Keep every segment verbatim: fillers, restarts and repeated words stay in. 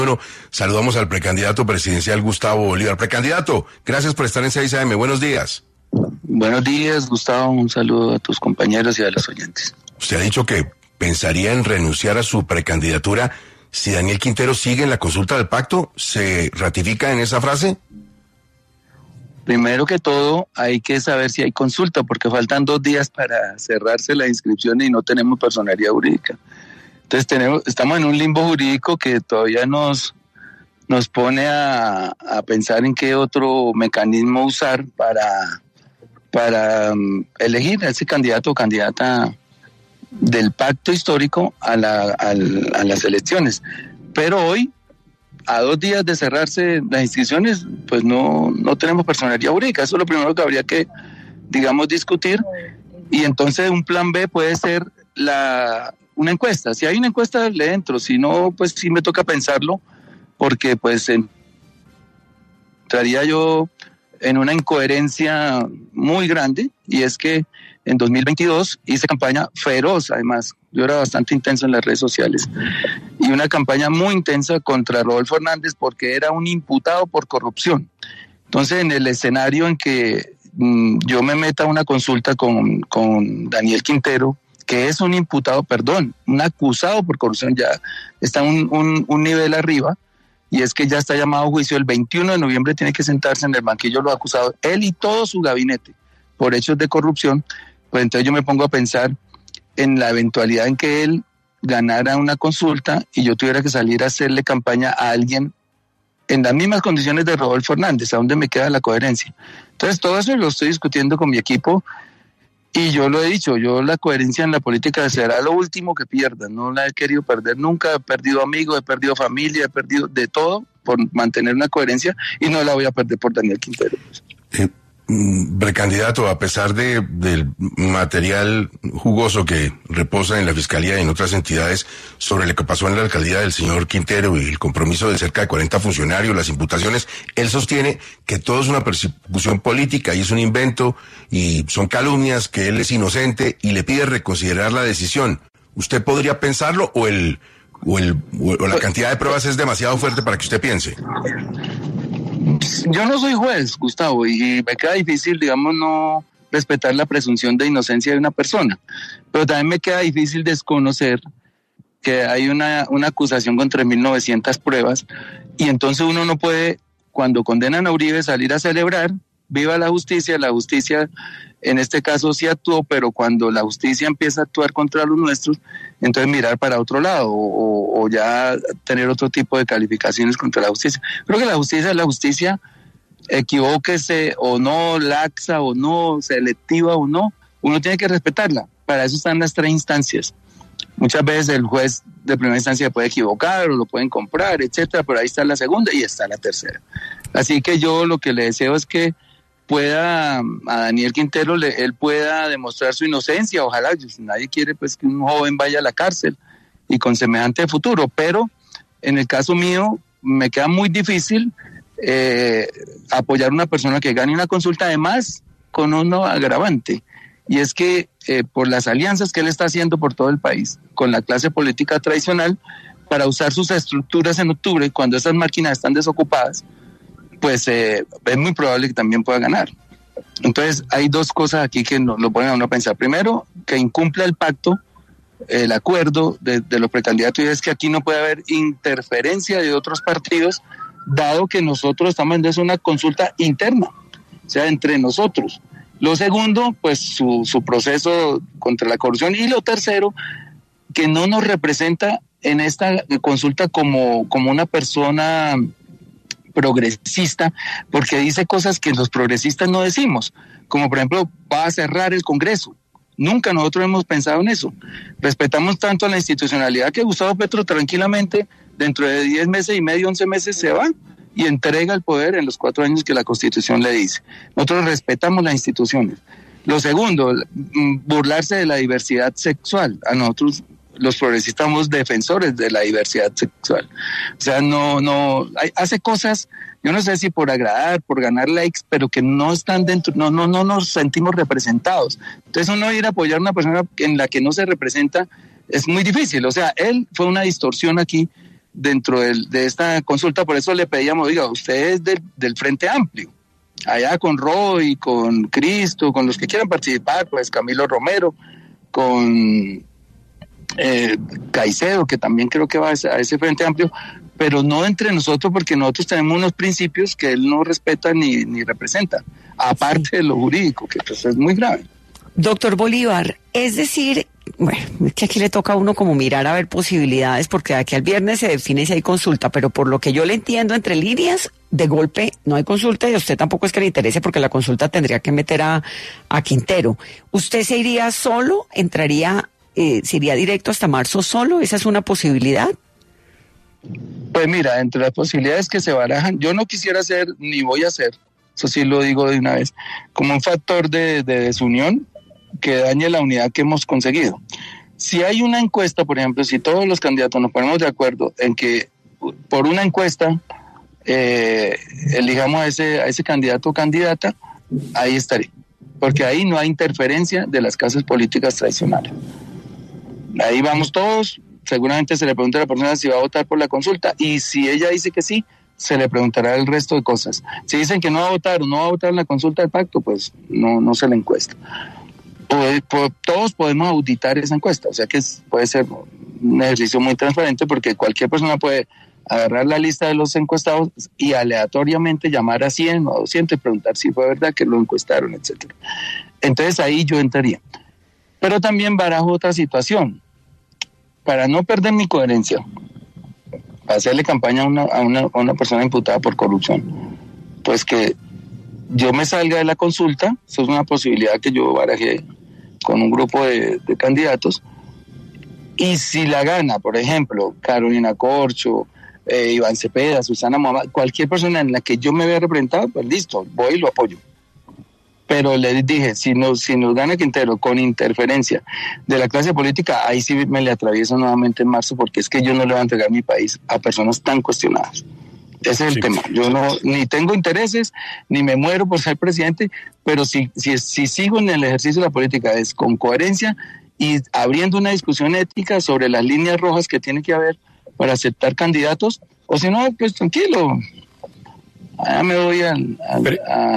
Bueno, saludamos al precandidato presidencial Gustavo Bolívar. Precandidato, gracias por estar en seis A M. Buenos días. Buenos días, Gustavo. Un saludo a tus compañeros y a los oyentes. Usted ha dicho que pensaría en renunciar a su precandidatura si Daniel Quintero sigue en la consulta del pacto. ¿Se ratifica en esa frase? Primero que todo, hay que saber si hay consulta, porque faltan dos días para cerrarse la inscripción y no tenemos personería jurídica. Entonces tenemos, estamos en un limbo jurídico que todavía nos, nos pone a, a pensar en qué otro mecanismo usar para, para um, elegir a ese candidato o candidata del pacto histórico a, la, a, a las elecciones. Pero hoy, a dos días de cerrarse las inscripciones, pues no, no tenemos personería jurídica. Eso es lo primero que habría que, digamos, discutir. Y entonces un plan B puede ser la... una encuesta. Si hay una encuesta, le entro. Si no, pues sí me toca pensarlo, porque pues entraría yo en una incoherencia muy grande, y es que en dos mil veintidós hice campaña feroz, además. Yo era bastante intenso en las redes sociales, y una campaña muy intensa contra Rodolfo Hernández porque era un imputado por corrupción. Entonces, en el escenario en que mmm, yo me meta a una consulta con, con Daniel Quintero, que es un imputado, perdón, un acusado por corrupción, ya está un, un, un nivel arriba, y es que ya está llamado a juicio. El veintiuno de noviembre tiene que sentarse en el banquillo de los acusados, él y todo su gabinete, por hechos de corrupción. Pues entonces yo me pongo a pensar en la eventualidad en que él ganara una consulta y yo tuviera que salir a hacerle campaña a alguien en las mismas condiciones de Rodolfo Hernández. ¿A dónde me queda la coherencia? Entonces todo eso lo estoy discutiendo con mi equipo. Y yo lo he dicho, yo la coherencia en la política será lo último que pierda, no la he querido perder nunca, he perdido amigos, he perdido familia, he perdido de todo por mantener una coherencia, y no la voy a perder por Daniel Quintero. Eh, precandidato, a pesar de del material jugoso que reposa en la Fiscalía y en otras entidades sobre lo que pasó en la alcaldía del señor Quintero y el compromiso de cerca de cuarenta funcionarios, las imputaciones, él sostiene que todo es una persecución política y es un invento y son calumnias, que él es inocente, y le pide reconsiderar la decisión. ¿Usted podría pensarlo o el o el o la cantidad de pruebas es demasiado fuerte para que usted piense? Yo no soy juez, Gustavo, y me queda difícil, digamos, no respetar la presunción de inocencia de una persona, pero también me queda difícil desconocer que hay una, una acusación con tres mil novecientas pruebas, y entonces uno no puede, cuando condenan a Uribe, salir a celebrar, viva la justicia, la justicia en este caso sí actuó, pero cuando la justicia empieza a actuar contra los nuestros, entonces mirar para otro lado, o, o ya tener otro tipo de calificaciones contra la justicia. Creo que la justicia es la justicia, equivóquese o no, laxa o no, selectiva o no, uno tiene que respetarla. Para eso están las tres instancias. Muchas veces el juez de primera instancia puede equivocar o lo pueden comprar, etcétera, pero ahí está la segunda y está la tercera. Así que yo lo que le deseo es que pueda, a Daniel Quintero, le, él pueda demostrar su inocencia. Ojalá, nadie quiere pues que un joven vaya a la cárcel y con semejante futuro, pero en el caso mío me queda muy difícil eh, apoyar a una persona que gane una consulta, además con un agravante, y es que eh, por las alianzas que él está haciendo por todo el país con la clase política tradicional para usar sus estructuras en octubre, cuando esas máquinas están desocupadas, pues eh, es muy probable que también pueda ganar. Entonces hay dos cosas aquí que nos lo ponen a uno a pensar. Primero, que incumpla el pacto, el acuerdo de, de los precandidatos, y es que aquí no puede haber interferencia de otros partidos, dado que nosotros estamos en una consulta interna, o sea, entre nosotros. Lo segundo, pues su, su proceso contra la corrupción, y lo tercero, que no nos representa en esta consulta como, como una persona progresista, porque dice cosas que los progresistas no decimos, como por ejemplo, va a cerrar el Congreso. Nunca nosotros hemos pensado en eso. Respetamos tanto a la institucionalidad que Gustavo Petro tranquilamente, dentro de diez meses y medio, once meses, se va y entrega el poder en los cuatro años que la Constitución le dice. Nosotros respetamos las instituciones. Lo segundo, burlarse de la diversidad sexual. A nosotros, los progresistas, somos defensores de la diversidad sexual. O sea, no, no, hace cosas, yo no sé si por agradar, por ganar likes, pero que no están dentro, no, no, no nos sentimos representados. Entonces uno ir a apoyar a una persona en la que no se representa es muy difícil. O sea, él fue una distorsión aquí dentro del, de esta consulta. Por eso le pedíamos, oiga, usted es del, del Frente Amplio, allá con Roy, con Cristo, con los que quieran participar, pues Camilo Romero, con eh, Caicedo, que también creo que va a ese, a ese Frente Amplio, pero no entre nosotros, porque nosotros tenemos unos principios que él no respeta ni, ni representa, aparte de lo jurídico, que pues es muy grave. Doctor Bolívar, es decir, bueno, es que aquí le toca a uno como mirar a ver posibilidades, porque de aquí al viernes se define si hay consulta, pero por lo que yo le entiendo entre líneas, de golpe no hay consulta y a usted tampoco es que le interese, porque la consulta tendría que meter a, a Quintero. ¿Usted se iría solo? ¿Entraría, eh, se iría directo hasta marzo solo? ¿Esa es una posibilidad? Pues mira, entre las posibilidades que se barajan, yo no quisiera ser, ni voy a ser, eso sí lo digo de una vez, como un factor de, de desunión que dañe la unidad que hemos conseguido. Si hay una encuesta, por ejemplo, si todos los candidatos nos ponemos de acuerdo en que por una encuesta eh, elijamos a ese, a ese candidato o candidata, ahí estaré, porque ahí no hay interferencia de las casas políticas tradicionales. Ahí vamos todos, seguramente se le pregunta a la persona si va a votar por la consulta, y si ella dice que sí, se le preguntará el resto de cosas. Si dicen que no va a votar o no va a votar en la consulta del pacto, pues no, no se le encuesta. Todos podemos auditar esa encuesta, o sea que es, puede ser un ejercicio muy transparente, porque cualquier persona puede agarrar la lista de los encuestados y aleatoriamente llamar a cien o a doscientos y preguntar si fue verdad que lo encuestaron, etcétera. Entonces ahí yo entraría. Pero también barajo otra situación, para no perder mi coherencia, para hacerle campaña a una, a una, a una persona imputada por corrupción, pues que yo me salga de la consulta. Eso es una posibilidad que yo barajé con un grupo de, de candidatos, y si la gana, por ejemplo, Carolina Corcho, eh, Iván Cepeda, Susana Muhammad, cualquier persona en la que yo me vea representado, pues listo, voy y lo apoyo. Pero les dije, si nos, si nos gana Quintero con interferencia de la clase política, ahí sí me le atravieso nuevamente en marzo, porque es que yo no le voy a entregar mi país a personas tan cuestionadas. Ese es el sí. tema. Yo no ni tengo intereses, ni me muero por ser presidente, pero si, si, si sigo en el ejercicio de la política es con coherencia y abriendo una discusión ética sobre las líneas rojas que tiene que haber para aceptar candidatos, o si no, pues tranquilo. Allá me voy a... a, pero, a,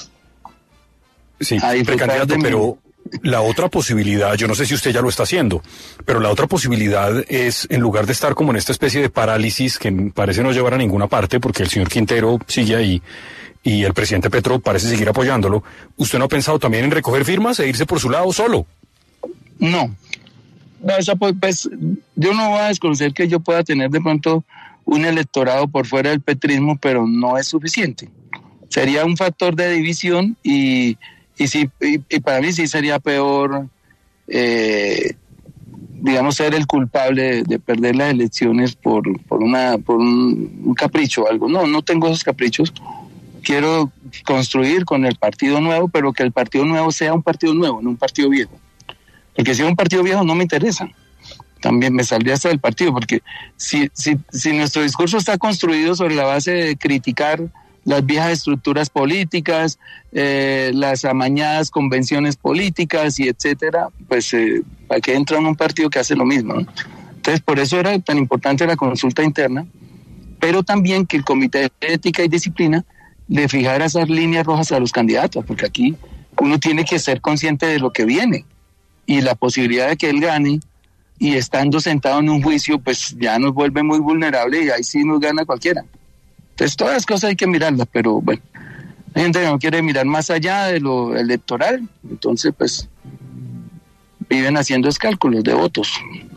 sí, a precandidato, pero... La otra posibilidad, yo no sé si usted ya lo está haciendo, pero la otra posibilidad es, en lugar de estar como en esta especie de parálisis que parece no llevar a ninguna parte, porque el señor Quintero sigue ahí y el presidente Petro parece seguir apoyándolo, ¿usted no ha pensado también en recoger firmas e irse por su lado solo? No, no, eso pues, pues yo no voy a desconocer que yo pueda tener de pronto un electorado por fuera del petrismo, pero no es suficiente. Sería un factor de división y... Y sí, y, y para mí sí sería peor, eh, digamos, ser el culpable de, de perder las elecciones por, por, una, por un, un capricho o algo. No, no tengo esos caprichos. Quiero construir con el partido nuevo, pero que el partido nuevo sea un partido nuevo, no un partido viejo. Porque si es un partido viejo no me interesa. También me saldría hasta del partido, porque si, si, si nuestro discurso está construido sobre la base de criticar las viejas estructuras políticas, eh, las amañadas convenciones políticas y etcétera, pues eh, ¿para qué entra en un partido que hace lo mismo, ¿no? Entonces, por eso era tan importante la consulta interna, pero también que el Comité de Ética y Disciplina le fijara esas líneas rojas a los candidatos, porque aquí uno tiene que ser consciente de lo que viene, y la posibilidad de que él gane, y estando sentado en un juicio, pues ya nos vuelve muy vulnerable, y ahí sí nos gana cualquiera. Entonces, todas las cosas hay que mirarlas, pero bueno, hay gente que no quiere mirar más allá de lo electoral, entonces pues viven haciendo cálculos de votos.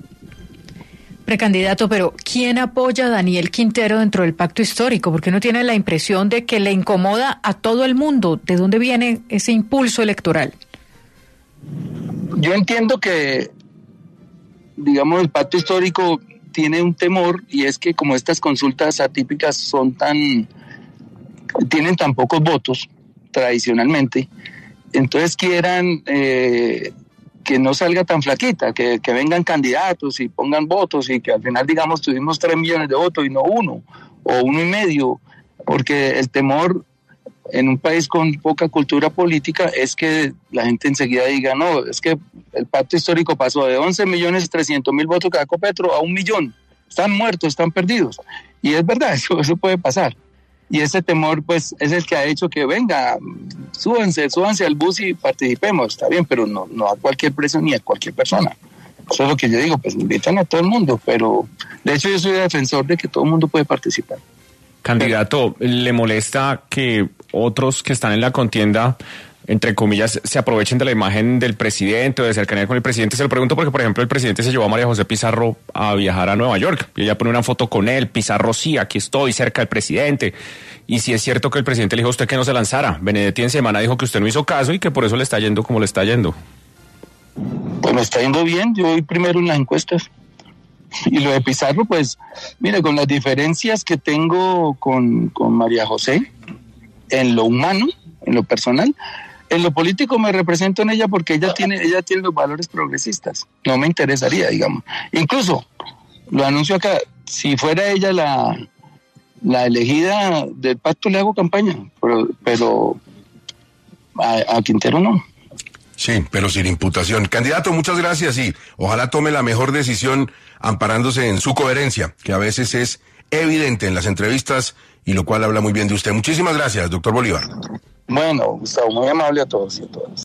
Precandidato, pero ¿quién apoya a Daniel Quintero dentro del pacto histórico? Porque uno tiene la impresión de que le incomoda a todo el mundo. ¿De dónde viene ese impulso electoral? Yo entiendo que, digamos, el pacto histórico tiene un temor, y es que como estas consultas atípicas son tan, tienen tan pocos votos tradicionalmente, entonces quieran eh, que no salga tan flaquita, que, que vengan candidatos y pongan votos y que al final digamos tuvimos tres millones de votos y no uno, o uno y medio, porque el temor en un país con poca cultura política es que la gente enseguida diga, no, es que el pacto histórico pasó de once millones trescientos mil votos que sacó Petro a un millón. están muertos, están perdidos. Y es verdad, eso, eso puede pasar. Y ese temor, pues, es el que ha hecho que venga, súbanse, súbanse al bus y participemos, está bien, pero no, no a cualquier precio ni a cualquier persona. Eso es lo que yo digo, pues invitan a todo el mundo, pero de hecho yo soy defensor de que todo el mundo puede participar. Candidato, ¿le molesta que otros que están en la contienda, entre comillas, se aprovechen de la imagen del presidente o de cercanía con el presidente? Se lo pregunto porque, por ejemplo, el presidente se llevó a María José Pizarro a viajar a Nueva York y ella pone una foto con él. Pizarro, sí, aquí estoy, cerca del presidente. Y si es cierto que el presidente le dijo a usted que no se lanzara. Benedetti en semana dijo que usted no hizo caso y que por eso le está yendo como le está yendo. Pues me está yendo bien, yo voy primero en las encuestas. Y lo de Pizarro, pues, mire, con las diferencias que tengo con, con María José, en lo humano, en lo personal, en lo político me represento en ella porque ella tiene, ella tiene los valores progresistas. No me interesaría, digamos. Incluso, lo anuncio acá, si fuera ella la, la elegida del pacto, le hago campaña, pero, pero a, a Quintero no. Sí, pero sin imputación. Candidato, muchas gracias y ojalá tome la mejor decisión amparándose en su coherencia, que a veces es evidente en las entrevistas y lo cual habla muy bien de usted. Muchísimas gracias, doctor Bolívar. Bueno, Gustavo, muy amable a todos y a todas.